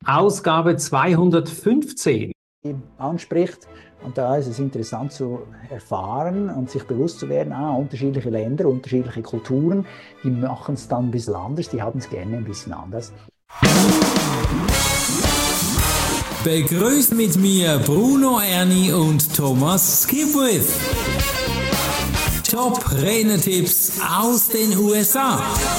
Ausgabe 215. Anspricht. Und da ist es interessant zu erfahren und sich bewusst zu werden, unterschiedliche Länder, unterschiedliche Kulturen, die machen es dann ein bisschen anders, die haben es gerne ein bisschen anders. Begrüßt mit mir Bruno Erni und Thomas Skipwith. Top-Redner-Tipps aus den USA.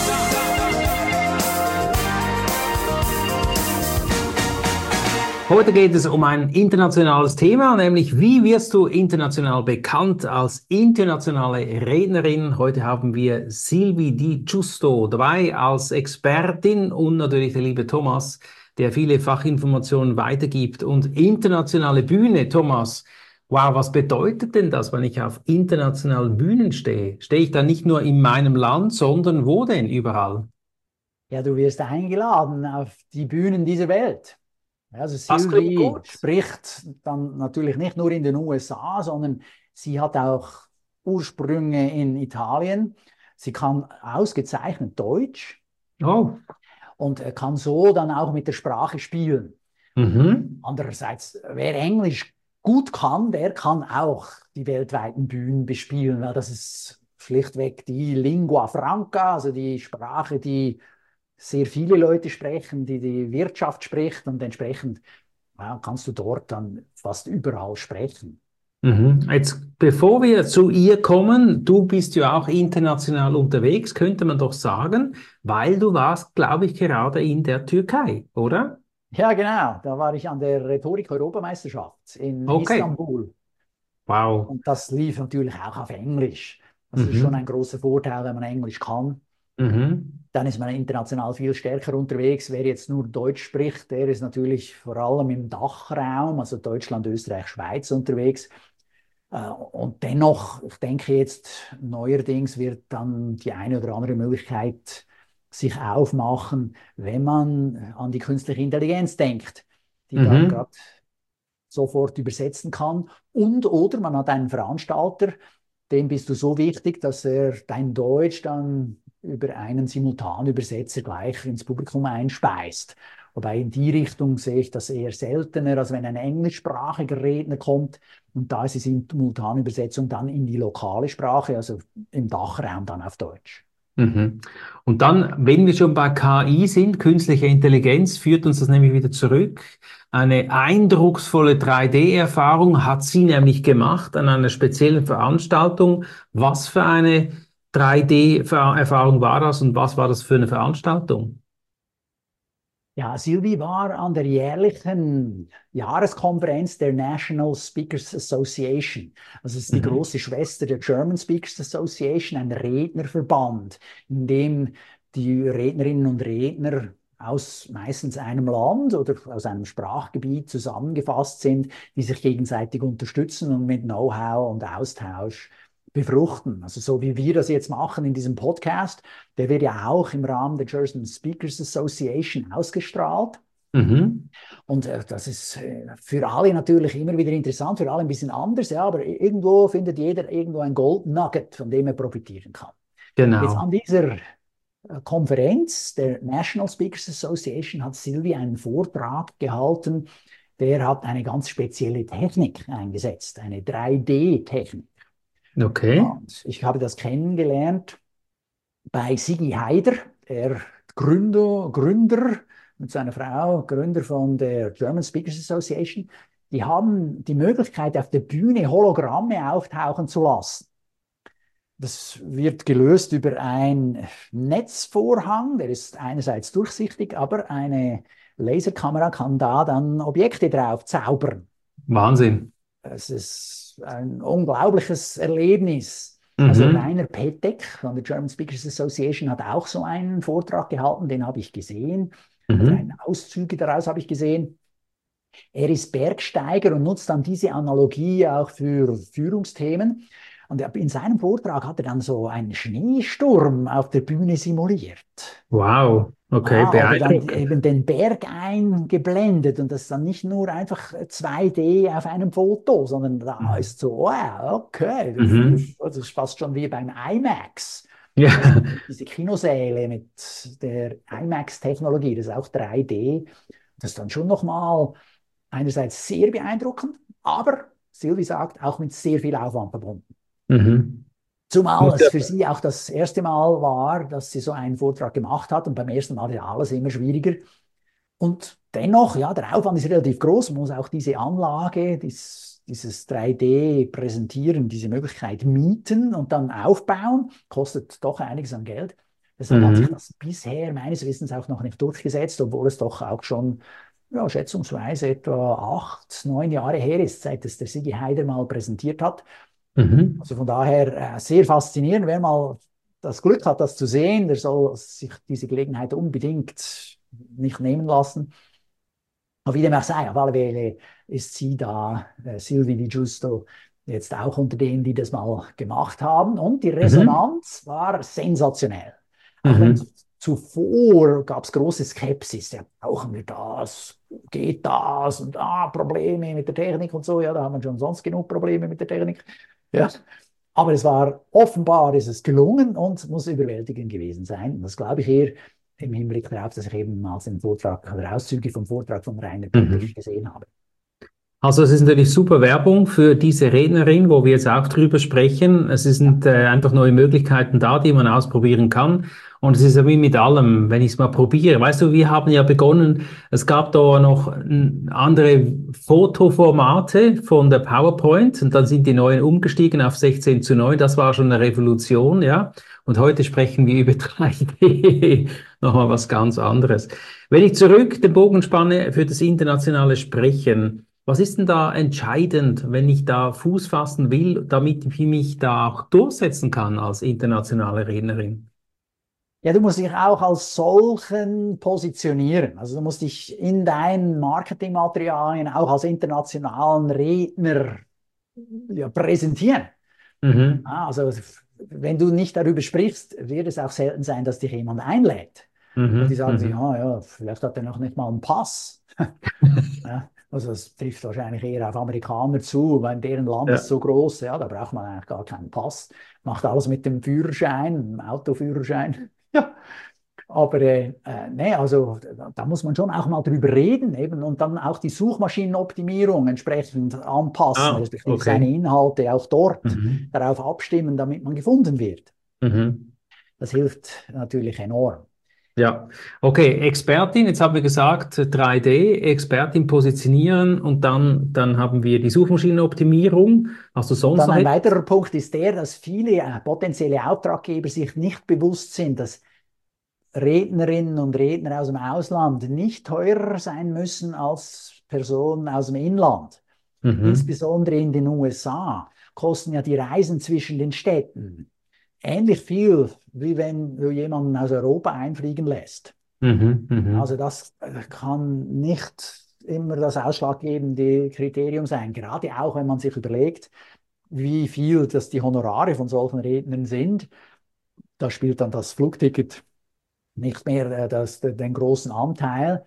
Heute geht es um ein internationales Thema, nämlich wie wirst du international bekannt als internationale Rednerin. Heute haben wir Silvi Di Giusto dabei als Expertin und natürlich der liebe Thomas, der viele Fachinformationen weitergibt. Und internationale Bühne, Thomas, wow, was bedeutet denn das, wenn ich auf internationalen Bühnen stehe? Stehe ich da nicht nur in meinem Land, sondern wo denn überall? Ja, du wirst eingeladen auf die Bühnen dieser Welt. Also Das klingt Silvi gut. spricht dann natürlich nicht nur in den USA, sondern sie hat auch Ursprünge in Italien. Sie kann ausgezeichnet Deutsch Oh. und kann so dann auch mit der Sprache spielen. Mhm. Andererseits, wer Englisch gut kann, der kann auch die weltweiten Bühnen bespielen, weil das ist schlichtweg die Lingua Franca, also die Sprache, die sehr viele Leute sprechen, die die Wirtschaft spricht und entsprechend kannst du dort dann fast überall sprechen. Mhm. Jetzt, bevor wir zu ihr kommen, du bist ja auch international unterwegs, könnte man doch sagen, weil du warst, glaube ich, gerade in der Türkei, oder? Ja, genau, da war ich an der Rhetorik-Europameisterschaft in Okay. Istanbul Wow. und das lief natürlich auch auf Englisch. Das ist schon ein Mhm. großer Vorteil, wenn man Englisch kann. Mhm. Dann ist man international viel stärker unterwegs. Wer jetzt nur Deutsch spricht, der ist natürlich vor allem im Dachraum, also Deutschland, Österreich, Schweiz unterwegs. Und dennoch, ich denke jetzt, neuerdings wird dann die eine oder andere Möglichkeit sich aufmachen, wenn man an die künstliche Intelligenz denkt, die dann Mhm. gerade sofort übersetzen kann. Und oder man hat einen Veranstalter, dem bist du so wichtig, dass er dein Deutsch dann über einen Simultanübersetzer gleich ins Publikum einspeist. Wobei in die Richtung sehe ich das eher seltener, als wenn ein englischsprachiger Redner kommt und da ist die Simultanübersetzung dann in die lokale Sprache, also im Dachraum dann auf Deutsch. Mhm. Und dann, wenn wir schon bei KI sind, künstliche Intelligenz, führt uns das nämlich wieder zurück. Eine eindrucksvolle 3D-Erfahrung hat sie nämlich gemacht an einer speziellen Veranstaltung. Was für eine 3D-Erfahrung war das und was war das für eine Veranstaltung? Ja, Silvi war an der jährlichen Jahreskonferenz der National Speakers Association. Also es ist die Mhm. große Schwester der German Speakers Association, ein Rednerverband, in dem die Rednerinnen und Redner aus meistens einem Land oder aus einem Sprachgebiet zusammengefasst sind, die sich gegenseitig unterstützen und mit Know-how und Austausch befruchten. Also so wie wir das jetzt machen in diesem Podcast, der wird ja auch im Rahmen der German Speakers Association ausgestrahlt. Mhm. Und das ist für alle natürlich immer wieder interessant, für alle ein bisschen anders, ja, aber irgendwo findet jeder irgendwo ein Gold Nugget, von dem er profitieren kann. Jetzt Genau. an dieser Konferenz der National Speakers Association hat Silvi einen Vortrag gehalten, der hat eine ganz spezielle Technik eingesetzt, eine 3D-Technik. Okay. Und ich habe das kennengelernt bei Sigi Haider, der Gründer mit seiner Frau, Gründer von der German Speakers Association. Die haben die Möglichkeit, auf der Bühne Hologramme auftauchen zu lassen. Das wird gelöst über einen Netzvorhang, der ist einerseits durchsichtig, aber eine Laserkamera kann da dann Objekte drauf zaubern. Wahnsinn. Es ist ein unglaubliches Erlebnis. Also Mhm. Rainer Petek von der German Speakers Association hat auch so einen Vortrag gehalten, den habe ich gesehen, oder Mhm. einen Auszüge daraus habe ich gesehen. Er ist Bergsteiger und nutzt dann diese Analogie auch für Führungsthemen. Und in seinem Vortrag hat er dann so einen Schneesturm auf der Bühne simuliert. Wow. Okay, Oder dann beeindruckend. eben den Berg eingeblendet und das ist dann nicht nur einfach 2D auf einem Foto, sondern da Mhm. ist so, wow, okay, Mhm. das ist fast schon wie beim IMAX. Ja. Diese Kinosäle mit der IMAX-Technologie, das ist auch 3D. Das ist dann schon nochmal einerseits sehr beeindruckend, aber Silvi sagt, auch mit sehr viel Aufwand verbunden. Mhm. Zumal Muss es ja, für sie auch das erste Mal war, dass sie so einen Vortrag gemacht hat. Und beim ersten Mal ist alles immer schwieriger. Und dennoch, ja, der Aufwand ist relativ groß. Man muss auch diese Anlage, dieses 3D-Präsentieren, diese Möglichkeit mieten und dann aufbauen. Kostet doch einiges an Geld. Deshalb hat sich mhm. das bisher meines Wissens auch noch nicht durchgesetzt, obwohl es doch auch schon, ja, schätzungsweise etwa 8, 9 Jahre her ist, seit es der Sigi Heider mal präsentiert hat. Mhm. Also von daher sehr faszinierend. Wer mal das Glück hat, das zu sehen, der soll sich diese Gelegenheit unbedingt nicht nehmen lassen. Aber wie dem auch sei, auf alle Fälle ist sie da, Sylvie Di Giusto, jetzt auch unter denen, die das mal gemacht haben. Und die Mhm. Resonanz war sensationell. Auch wenn Mhm. zuvor gab es große Skepsis. Ja, brauchen wir das? Geht das? Und Probleme mit der Technik und so. Ja, da haben wir schon sonst genug Probleme mit der Technik. Ja. Aber es war offenbar, ist es gelungen und muss überwältigend gewesen sein. Und das glaube ich eher im Hinblick darauf, dass ich eben mal den Vortrag oder Auszüge vom Vortrag von Rainer Peter Mhm. gesehen habe. Also es ist natürlich super Werbung für diese Rednerin, wo wir jetzt auch drüber sprechen. Es Ja, sind einfach neue Möglichkeiten da, die man ausprobieren kann. Und es ist ja wie mit allem, wenn ich es mal probiere. Weißt du, wir haben ja begonnen, es gab da noch andere Fotoformate von der PowerPoint und dann sind die neuen umgestiegen auf 16:9. Das war schon eine Revolution, ja. Und heute sprechen wir über 3D. Nochmal was ganz anderes. Wenn ich zurück den Bogen spanne für das internationale Sprechen, was ist denn da entscheidend, wenn ich da Fuß fassen will, damit ich mich da auch durchsetzen kann als internationale Rednerin? ja, du musst dich auch als solchen positionieren. Also du musst dich in deinen Marketingmaterialien auch als internationalen Redner ja, präsentieren. Mhm. Also wenn du nicht darüber sprichst, wird es auch selten sein, dass dich jemand einlädt. Weil die Mhm. sagen sich, Mhm. ja, vielleicht hat er noch nicht mal einen Pass. Ja, also das trifft wahrscheinlich eher auf Amerikaner zu, weil deren Land ist Ja. so groß, ja, da braucht man eigentlich gar keinen Pass. Macht alles mit dem Führerschein, dem Autoführerschein. Ja, aber nee, also da muss man schon auch mal drüber reden eben und dann auch die Suchmaschinenoptimierung entsprechend anpassen, Ah, respektive seine okay. Inhalte auch dort Mhm. darauf abstimmen, damit man gefunden wird. Mhm. Das hilft natürlich enorm. Ja, okay, Expertin, jetzt haben wir gesagt 3D, Expertin positionieren und dann haben wir die Suchmaschinenoptimierung. Hast du Und sonst dann noch ein etwas? weiterer Punkt ist der, dass viele potenzielle Auftraggeber sich nicht bewusst sind, dass Rednerinnen und Redner aus dem Ausland nicht teurer sein müssen als Personen aus dem Inland. Mhm. Insbesondere in den USA kosten ja die Reisen zwischen den Städten ähnlich viel, wie wenn du jemanden aus Europa einfliegen lässt. Mhm. Also Mhm. das kann nicht immer das ausschlaggebende Kriterium sein, gerade auch wenn man sich überlegt, wie viel das die Honorare von solchen Rednern sind. Da spielt dann das Flugticket nicht mehr den großen Anteil.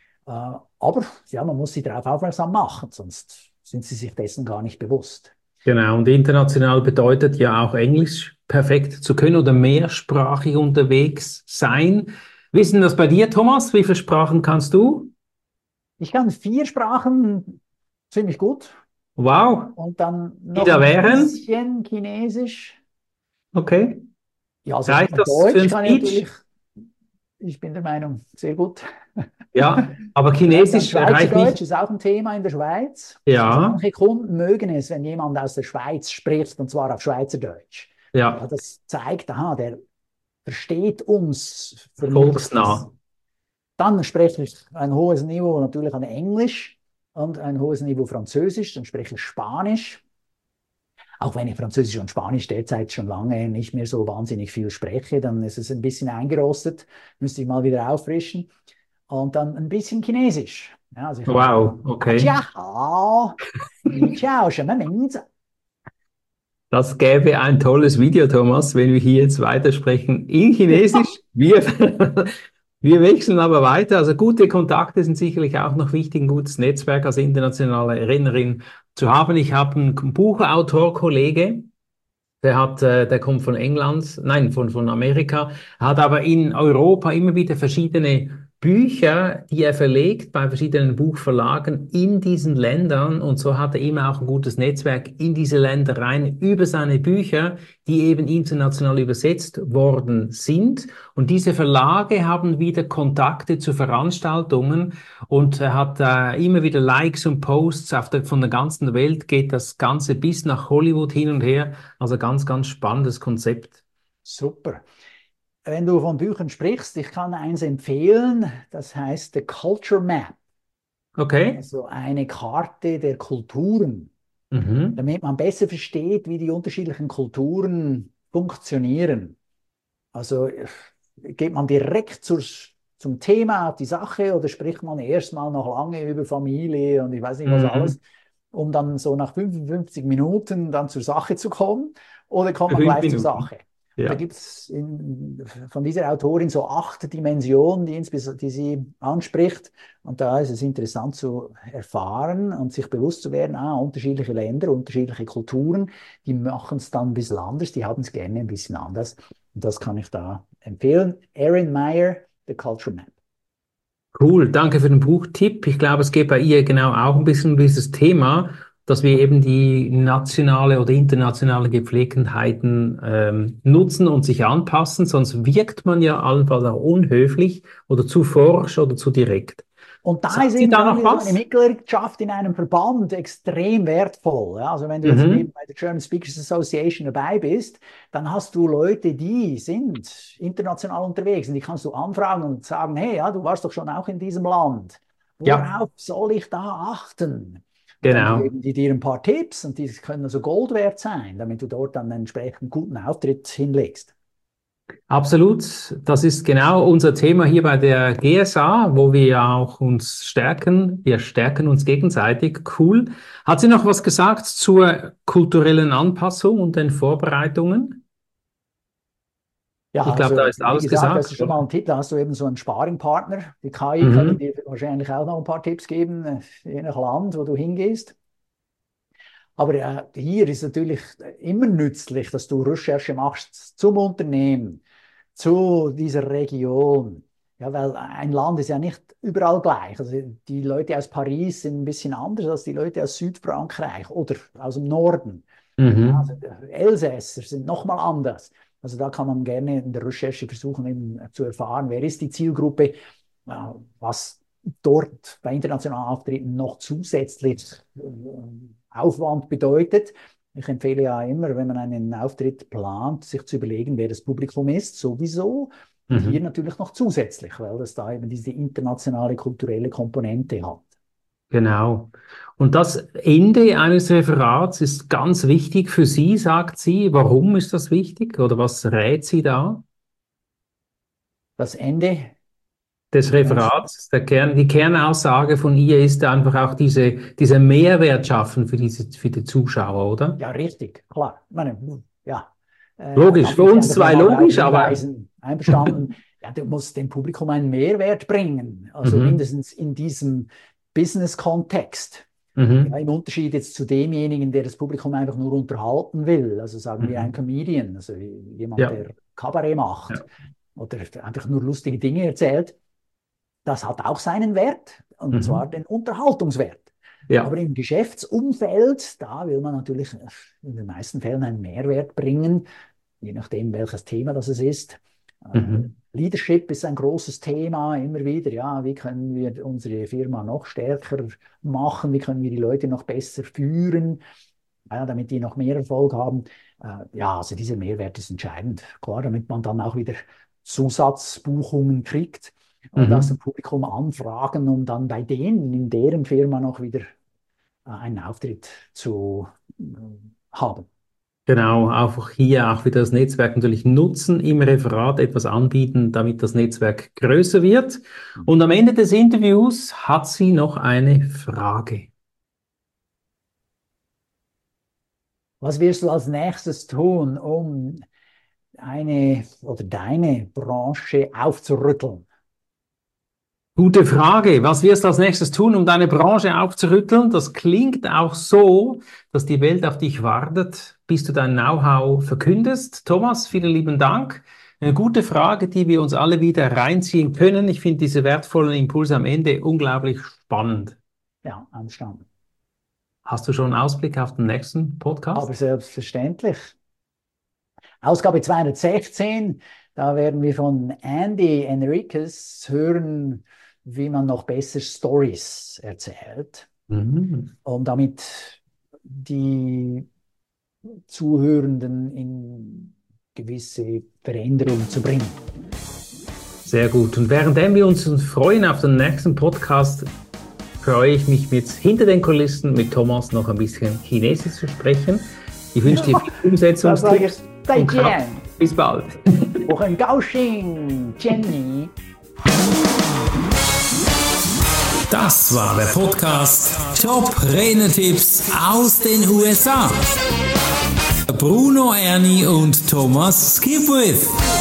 Aber ja, man muss sie darauf aufmerksam machen, sonst sind sie sich dessen gar nicht bewusst. Genau, und international bedeutet ja auch Englisch perfekt zu können oder mehrsprachig unterwegs sein. Wie ist denn das bei dir, Thomas? Wie viele Sprachen kannst du? Ich kann 4 Sprachen ziemlich gut Wow, und dann die noch da ein wären? bisschen Chinesisch. Okay. Ja, also Reicht das für Deutsch ein kann ich natürlich, Speech? ich bin der Meinung, sehr gut. Ja, aber Vielleicht dann Chinesisch reicht Schweizerdeutsch nicht. ist auch ein Thema in der Schweiz. Also Ja, manche Kunden mögen es, wenn jemand aus der Schweiz spricht, und zwar auf Schweizerdeutsch. Ja, ja, das zeigt, aha, der versteht uns, vermittelt volksnah. das. Dann spreche ich ein hohes Niveau natürlich an Englisch und ein hohes Niveau Französisch. Dann spreche ich Spanisch. Auch wenn ich Französisch und Spanisch derzeit schon lange nicht mehr so wahnsinnig viel spreche, dann ist es ein bisschen eingerostet. Müsste ich mal wieder auffrischen. Und dann ein bisschen Chinesisch. Ja, also ich kann Wow, sagen, okay. Jiahao, Ni Chao, Shen Mingzi. Das gäbe ein tolles Video, Thomas, wenn wir hier jetzt weitersprechen in Chinesisch. Wir wechseln aber weiter. Also gute Kontakte sind sicherlich auch noch wichtig, ein gutes Netzwerk als internationale Rednerin zu haben. Ich habe einen Buchautor-Kollege, der kommt von England, nein, von Amerika, hat aber in Europa immer wieder verschiedene Bücher, die er verlegt bei verschiedenen Buchverlagen in diesen Ländern, und so hat er immer auch ein gutes Netzwerk in diese Länder rein über seine Bücher, die eben international übersetzt worden sind. Und diese Verlage haben wieder Kontakte zu Veranstaltungen, und er hat immer wieder Likes und Posts von der ganzen Welt, geht das Ganze bis nach Hollywood hin und her. Also ganz, ganz spannendes Konzept. Super. Wenn du von Büchern sprichst, ich kann eins empfehlen, das heißt The Culture Map, Okay. also eine Karte der Kulturen, Mhm. damit man besser versteht, wie die unterschiedlichen Kulturen funktionieren. Also geht man direkt zum Thema, die Sache, oder spricht man erstmal noch lange über Familie und ich weiß nicht was alles, Mhm. um dann so nach 55 Minuten dann zur Sache zu kommen, oder kommt man Fünf gleich zur Minuten. Sache? Und da Ja. gibt es von dieser Autorin so 8 Dimensionen, die sie anspricht. Und da ist es interessant zu erfahren und sich bewusst zu werden, unterschiedliche Länder, unterschiedliche Kulturen, die machen es dann ein bisschen anders, die haben es gerne ein bisschen anders. Und das kann ich da empfehlen. Erin Meyer, The Culture Map. Cool, danke für den Buchtipp. Ich glaube, es geht bei ihr genau auch ein bisschen um dieses Thema, dass wir eben die nationale oder internationale Gepflogenheiten nutzen und sich anpassen, sonst wirkt man ja allenfalls auch unhöflich oder zu forsch oder zu direkt. Und da ist Sagt sie eben da dann noch wieder so eine was? Mitgliedschaft in einem Verband extrem wertvoll. Ja? Also wenn du jetzt eben Mhm. bei der German Speakers Association dabei bist, dann hast du Leute, die sind international unterwegs und die kannst du anfragen und sagen, hey, ja, du warst doch schon auch in diesem Land. Ja, Worauf soll ich da achten? Und dann genau. geben die dir ein paar Tipps und die können also Gold wert sein, damit du dort dann einen entsprechend guten Auftritt hinlegst. Absolut. Das ist genau unser Thema hier bei der GSA, wo wir ja auch uns stärken. Wir stärken uns gegenseitig. Cool. Hat sie noch was gesagt zur kulturellen Anpassung und den Vorbereitungen? Ja, Ich glaube, da also ist wie alles gesagt, das gesagt, ist schon oder? mal ein Tipp, da hast du eben so einen Sparringpartner. Die KI können Mhm. dir wahrscheinlich auch noch ein paar Tipps geben, je nach Land, wo du hingehst. Aber hier ist natürlich immer nützlich, dass du Recherche machst zum Unternehmen, zu dieser Region. Ja, weil ein Land ist ja nicht überall gleich. Also die Leute aus Paris sind ein bisschen anders als die Leute aus Südfrankreich oder aus dem Norden. Ja, also Mhm. Elsässer sind nochmal anders. Also da kann man gerne in der Recherche versuchen, eben zu erfahren, wer ist die Zielgruppe, was dort bei internationalen Auftritten noch zusätzlich Aufwand bedeutet. Ich empfehle ja immer, wenn man einen Auftritt plant, sich zu überlegen, wer das Publikum ist, sowieso. Und hier Mhm. natürlich noch zusätzlich, weil das da eben diese internationale kulturelle Komponente hat. Genau. Und das Ende eines Referats ist ganz wichtig für Sie, sagt sie. Warum ist das wichtig oder was rät sie da? Das Ende, Des wie meinst du? Referats. Die Kernaussage von ihr ist einfach auch dieser Mehrwert schaffen für die Zuschauer, oder? Ja, richtig, klar. Ich meine, ja, Logisch, darf für ich uns einfach zwei nochmal darauf logisch, aber hinweisen, einverstanden, ja, du musst dem Publikum einen Mehrwert bringen, also mhm, mindestens in diesem Business-Kontext. Ja, mhm, im Unterschied jetzt zu demjenigen, der das Publikum einfach nur unterhalten will, also sagen wir ein mhm, Comedian, also jemand, ja, der Kabarett macht ja, oder einfach nur lustige Dinge erzählt, das hat auch seinen Wert, und zwar mhm, den Unterhaltungswert. Aber ja, im Geschäftsumfeld, da will man natürlich in den meisten Fällen einen Mehrwert bringen, je nachdem, welches Thema das es ist. mhm, Leadership ist ein großes Thema, immer wieder. Ja, wie können wir unsere Firma noch stärker machen? Wie können wir die Leute noch besser führen, ja, damit die noch mehr Erfolg haben? Ja, also dieser Mehrwert ist entscheidend. Klar, damit man dann auch wieder Zusatzbuchungen kriegt und aus dem mhm. Publikum anfragen, um dann bei denen in deren Firma noch wieder einen Auftritt zu haben. Genau, einfach hier auch wieder das Netzwerk natürlich nutzen, im Referat etwas anbieten, damit das Netzwerk größer wird. Und am Ende des Interviews hat sie noch eine Frage. Was wirst du als nächstes tun, um eine oder deine Branche aufzurütteln? Gute Frage. Was wirst du als nächstes tun, um deine Branche aufzurütteln? Das klingt auch so, dass die Welt auf dich wartet, bis du dein Know-how verkündest. Thomas, vielen lieben Dank Eine gute Frage, die wir uns alle wieder reinziehen können. Ich finde diese wertvollen Impulse am Ende unglaublich spannend. Ja, anstanden. Hast du schon einen Ausblick auf den nächsten Podcast? Aber selbstverständlich. Ausgabe 216, da werden wir von Andy Enriquez hören, wie man noch besser Stories erzählt, um damit die Zuhörenden in gewisse Veränderungen zu bringen. Sehr gut. Und währenddem wir uns freuen auf den nächsten Podcast, freue ich mich jetzt hinter den Kulissen mit Thomas noch ein bisschen Chinesisch zu sprechen. Ich wünsche dir viel Umsetzungstipps. Bis bald. Das war der Podcast Top Renetipps aus den USA. Bruno Erni und Thomas Skipwith.